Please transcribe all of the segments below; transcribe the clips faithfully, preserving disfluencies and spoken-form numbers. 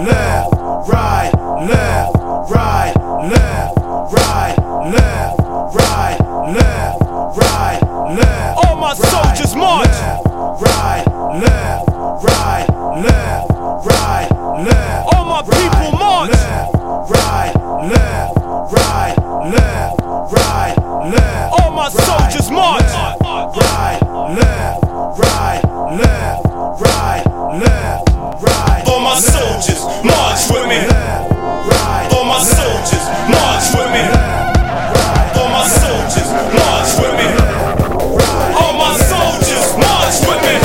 left, right, left, right, left, right, left, right, left, right, left. All my soldiers march. Right, left, right, left, right, left. All my people march. Right, left, right, left, right, left. All my soldiers march. Right, left, right, left, right, left, right. All my soldiers march with me. All my soldiers march with me. All my soldiers march with me. All my soldiers march with me.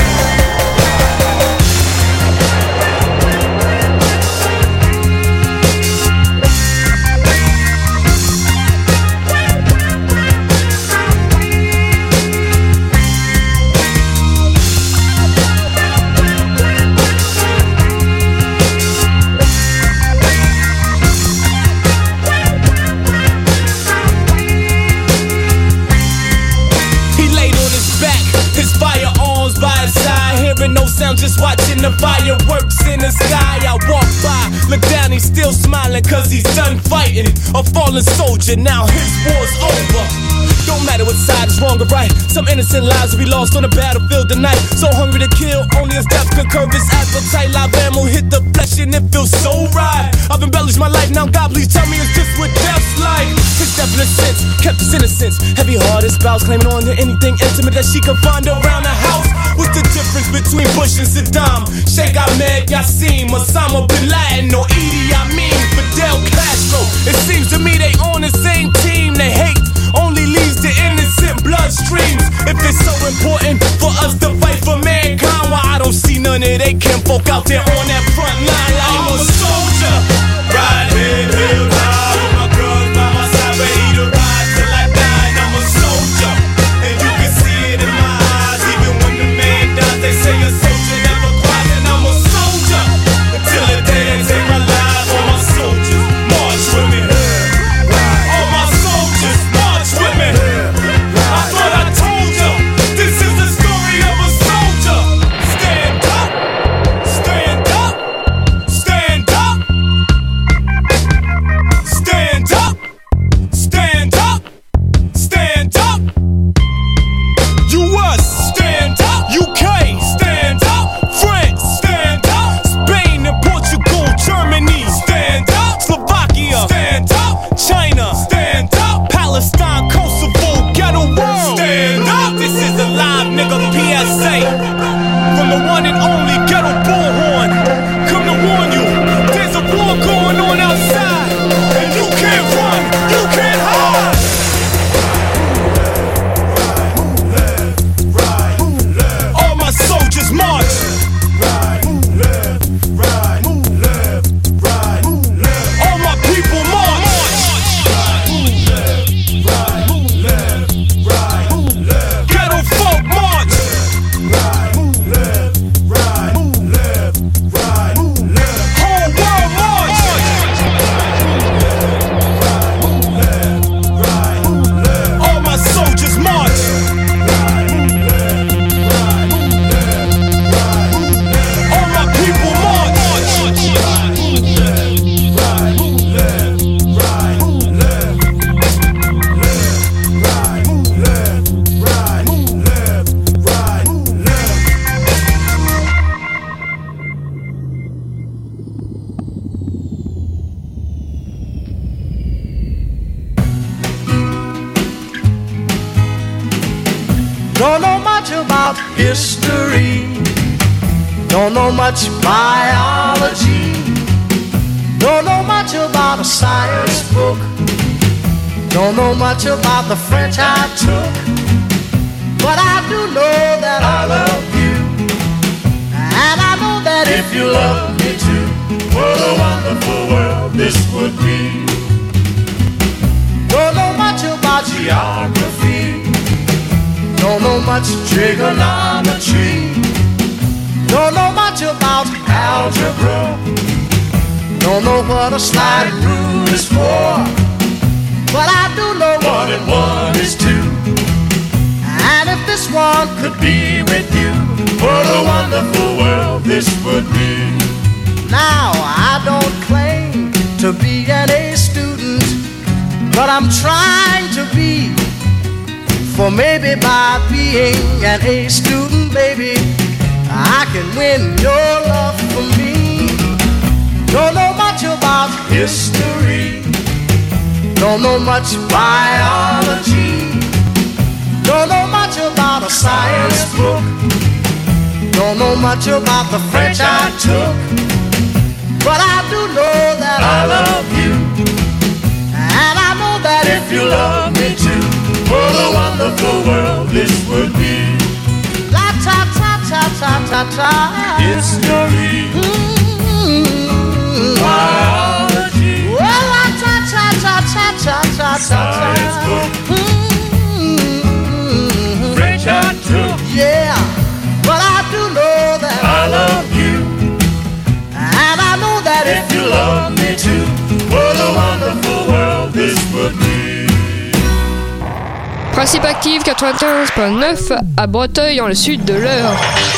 No sound, just watching the fireworks in the sky. I walk by, look down, he's still smiling cause he's done fighting. A fallen soldier, now his war's over. Don't matter what side is wrong or right. Some innocent lives will be lost on the battlefield tonight. So hungry to kill, only his death could curb his appetite. Live ammo hit the flesh and it feels so right. I've embellished my life, now God please tell me it's just what death's like. His death in a sense, kept his innocence. Heavy-hearted spouse claiming on to anything intimate that she could find around the house. What's the difference between Bush and Saddam? Sheikh Ahmed Yassin, Osama Bin Laden, or Idi Amin, Fidel Castro? It seems to me they on the same team. They hate only leads to innocent bloodstreams. If it's so important for us to fight for mankind, why I don't see none of they kinfolk out there on that front line? Like I'm a soldier, ride head held high with my girls by my side, ready to ride till I die. And I'm a soldier, and you can see it in my eyes. Even when the man dies, they say a soldier never cries. And I'm a soldier until the day they take my life. All my soldiers march with me. All my soldiers march with me. I thought I told you, this is the story of a soldier. Stand up, stand up, stand up, stand up, stand up, stand up. U S, stand up. U K, stand up. France, stand up. Spain and Portugal, Germany, stand up. Slovakia, stand up. China, stand up. Palestine, Kosovo, ghetto world, stand up. This is a live nigga P S A from the one and only Ghetto Bullhorn. Come to warn you, there's a war going on outside, and you can't run, you can't hide. All my soldiers march. All my people march. Ghetto folk march. Whole world march. All my soldiers march. All my people march. Don't know much about history, don't know much biology, don't know much about a science book, don't know much about the French I took, but I do know that I love you, and I know that if you love me too, what a wonderful world this would be. Don't know much about geography, don't know much trigonometry, don't know much about algebra, don't know what a slide rule is for, but I do know one and one is two. And if this one could be with you, what a wonderful world this would be. Now I don't to be an A student, but I'm trying to be. For maybe by being an A student, baby, I can win your love for me. Don't know much about history, don't know much biology, don't know much about a science book, don't know much about the French I took, but I do know that I love you, and I know that if you love me too, what a wonderful world this would be. La ta ta ta ta ta ta. History, mm-hmm. Biology, well la ta ta ta ta ta ta ta. Science book, mm-hmm. French I took, yeah, but I do know that I love you, and I know that if you love me too, what a wonderful world this would be. Principe Active quatre-vingt-quinze virgule neuf à Breteuil dans le sud de l'Eure.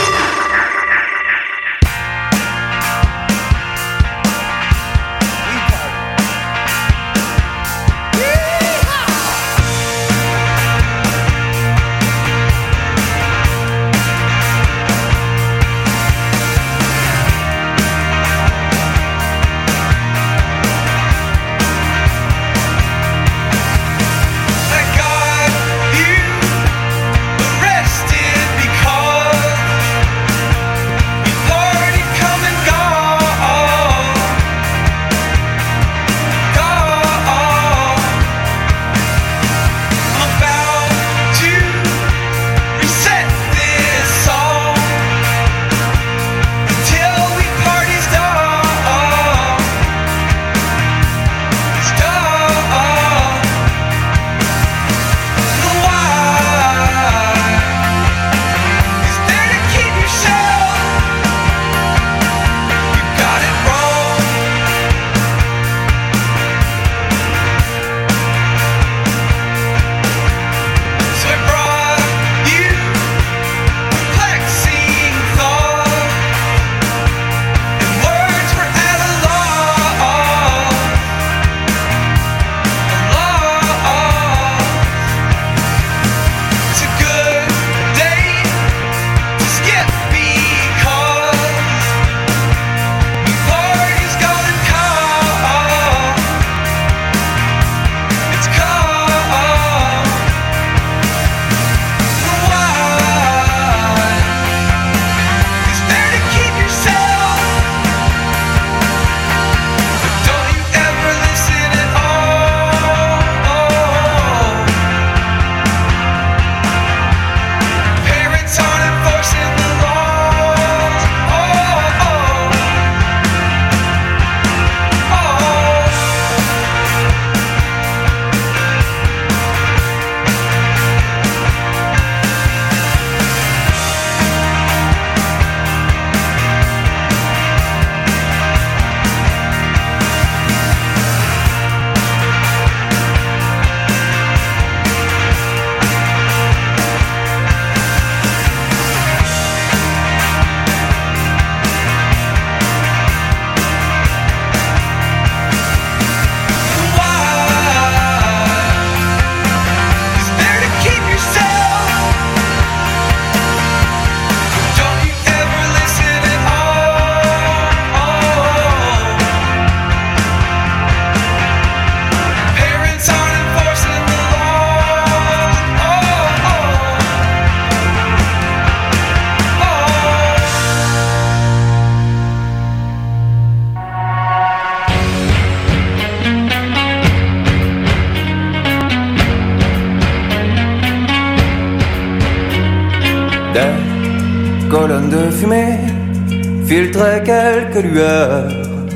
colonnes de fumée filtraient quelques lueurs.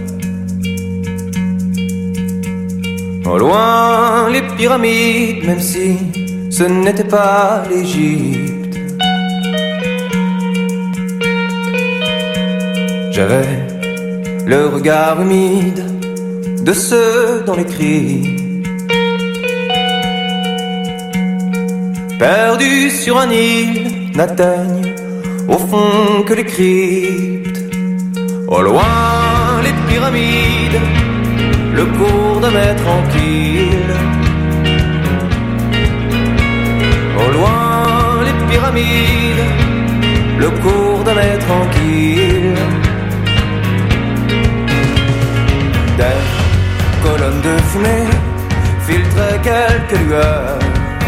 Au loin, les pyramides, même si ce n'était pas l'Égypte. J'avais le regard humide de ceux dont les cris, perdus sur un île, n'atteignent au fond que les cryptes. Au loin, les pyramides, le cours de mai tranquille. Au loin les pyramides, le cours de mai tranquille. Des colonnes de fumée filtraient quelques lueurs.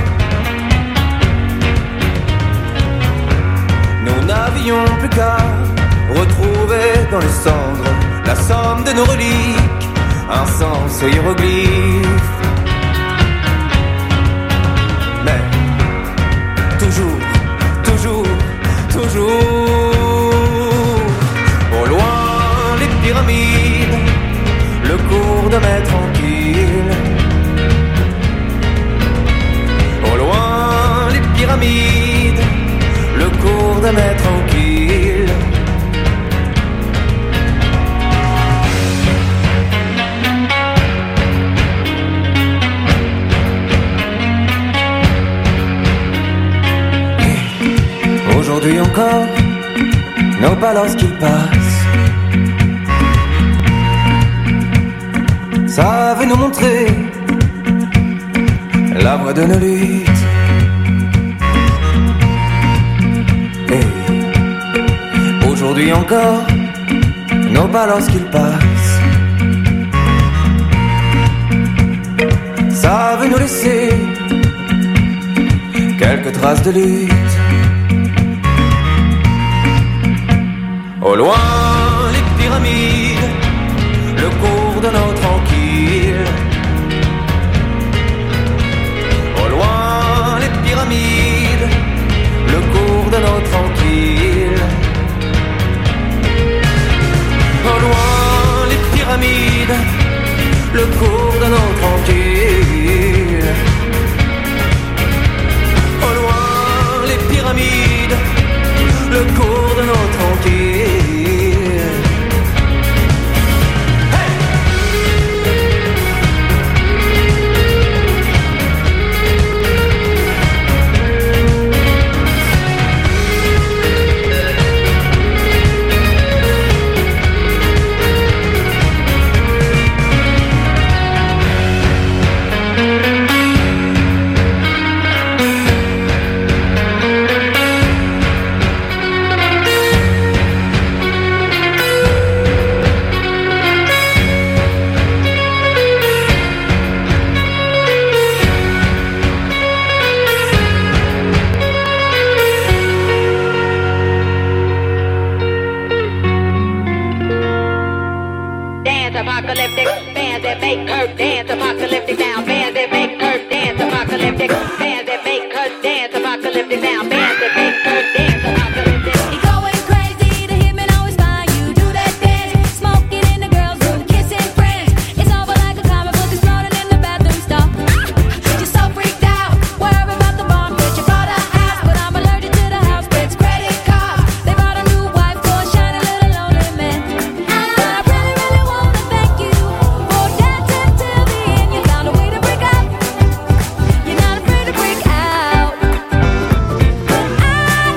Nous n'avions plus qu'à retrouver dans les cendres la somme de nos reliques, un sens hiéroglyphe. Mais toujours, toujours, toujours, au loin les pyramides, le cours de mai tranquille. Au loin les pyramides, le cours de mai tranquille. Aujourd'hui encore, nos pas lorsqu'ils passent savent nous montrer la voie de nos luttes. Et aujourd'hui encore, nos pas lorsqu'ils passent savent nous laisser quelques traces de lutte. Au loin les pyramides, le cours de nos tranquilles. Au loin les pyramides, le cours de nos tranquilles. Au loin les pyramides, le cours de nos tranquilles. Au loin les pyramides, le cours de nos tranquilles. Apocalyptic bands that make her dance. Apocalyptic now bands that make her dance. Apocalyptic bands that make her dance. Apocalyptic now bands that make her dance. Apocalyptic. You're going crazy, the hitman always find you. Do that dance, smoking in the girls' room, kissing friends. It's over like a comic book exploding in the bathroom stall. You're so freaked out, worried about the bomb that you bought a house, but I'm allergic to the house bitch credit card. They bought a new wife for a shiny little lonely man. But I really, really wanna thank you for dancing till the end. You found a way to break out. You're not afraid to break out. But I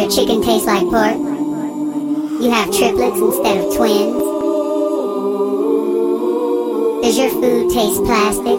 your chicken taste like pork? You have triplets instead of twins? Does your food taste plastic?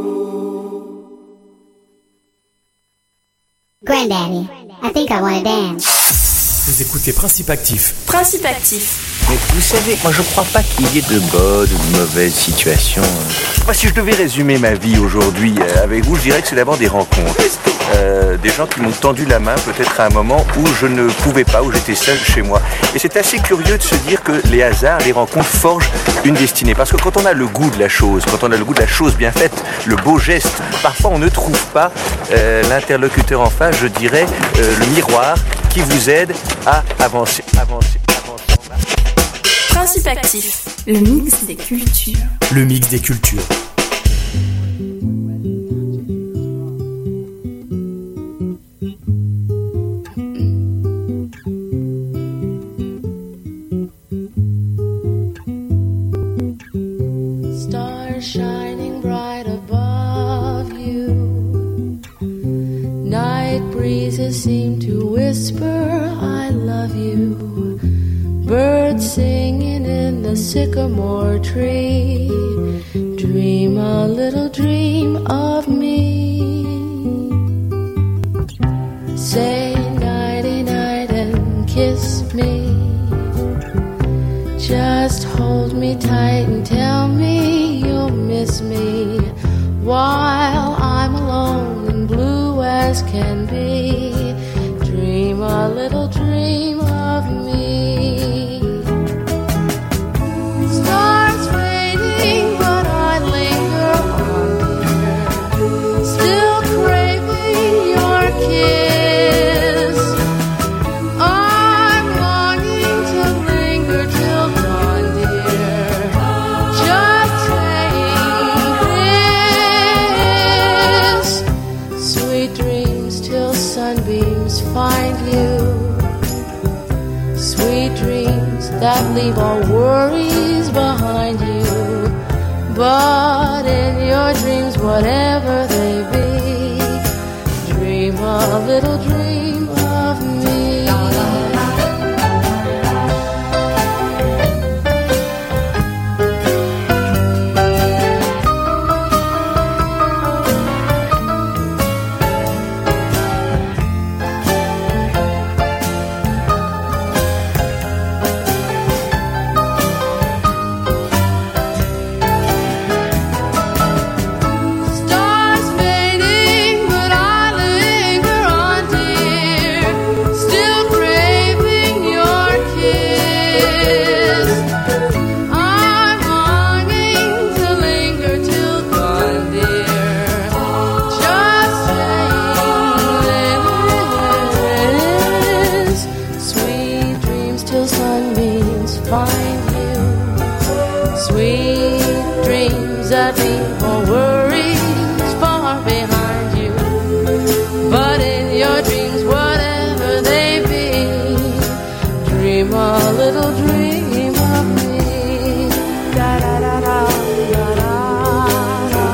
Granddaddy, I think I want to dance. Vous écoutez Principe Actif. Principe Actif. Mais vous savez, moi je crois pas qu'il y ait de bonnes ou de mauvaises situations. Moi, si je devais résumer ma vie aujourd'hui euh, avec vous, je dirais que c'est d'abord des rencontres. Euh, des gens qui m'ont tendu la main peut-être à un moment où je ne pouvais pas, où j'étais seul chez moi. Et c'est assez curieux de se dire que les hasards, les rencontres forgent une destinée. Parce que quand on a le goût de la chose, quand on a le goût de la chose bien faite, le beau geste, parfois on ne trouve pas euh, l'interlocuteur en face, je dirais, euh, le miroir qui vous aide à avancer, avancer, avancer. Principe Actif, le mix des cultures. Le mix des cultures. Stars shining bright above you. Night breezes seem to whisper, I love you. Birds singing in the sycamore tree. Dream a little dream of me. Say nighty night and kiss me. Just hold me tight and tell me you'll miss me while I'm alone and blue as can be. Dream a little dream of me. Stars fading, but I linger on, dear. Still craving your kiss. I'm longing to linger till dawn, dear. Just saying this. Sweet dreams till sunbeams find you. Sweet dreams that leave all worries behind you. But in your dreams, whatever they be, dream a little dream of me. Stars fading, but I linger on, dear. Still craving your kiss. I'm longing to linger till dawn, dear. Just saying this. Sweet dreams till sunbeams find you. Sweet dreams that leave all worries far behind you. But in your dreams, whatever they be, dream a little dream of me. Da da da da da da da.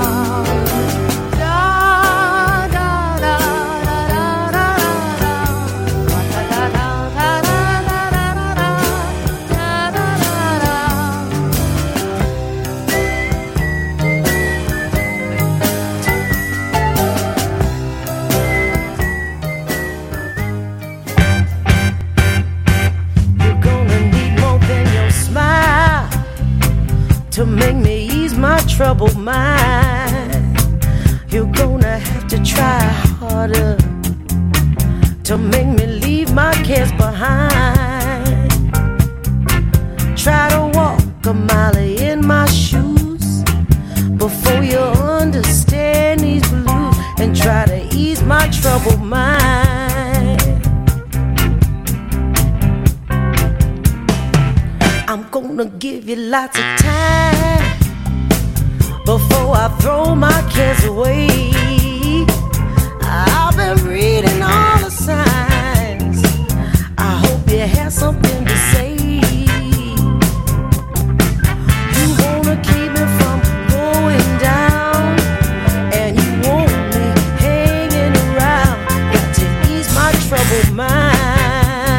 Da da da da da da da. Da da da da da da da da. Da da da da. You're gonna need more than your smile to make me ease my troubled mind. You're gonna have to try harder to make me leave my cares behind. Try to walk a mile in my shoes before you understand these blues and try to ease my troubled mind. I'm gonna give you lots of time before I throw my cares away. I've been reading all the signs. I hope you have something to say. You wanna keep me from going down, and you want me hanging around. Got to ease my troubled mind.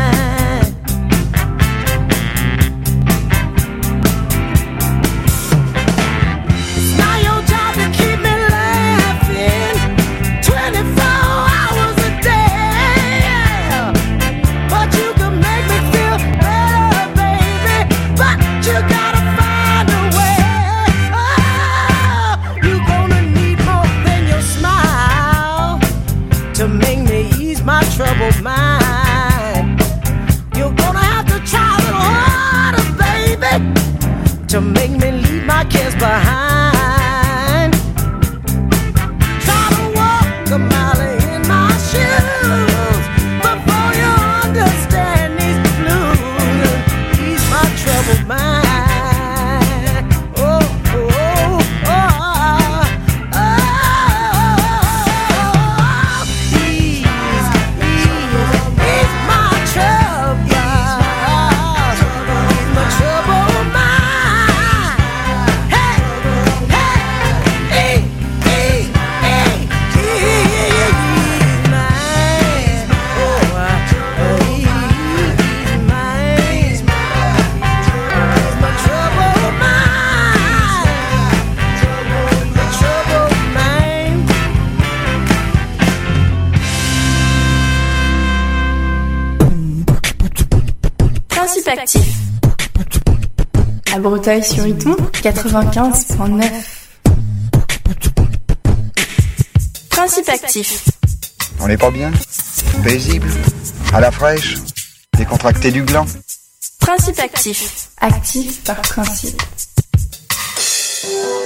Breteuil sur Iton, quatre-vingt-quinze virgule neuf. Principe actif. On n'est pas bien? Paisible? À la fraîche? Décontracté du gland? Principe actif. Actif par principe.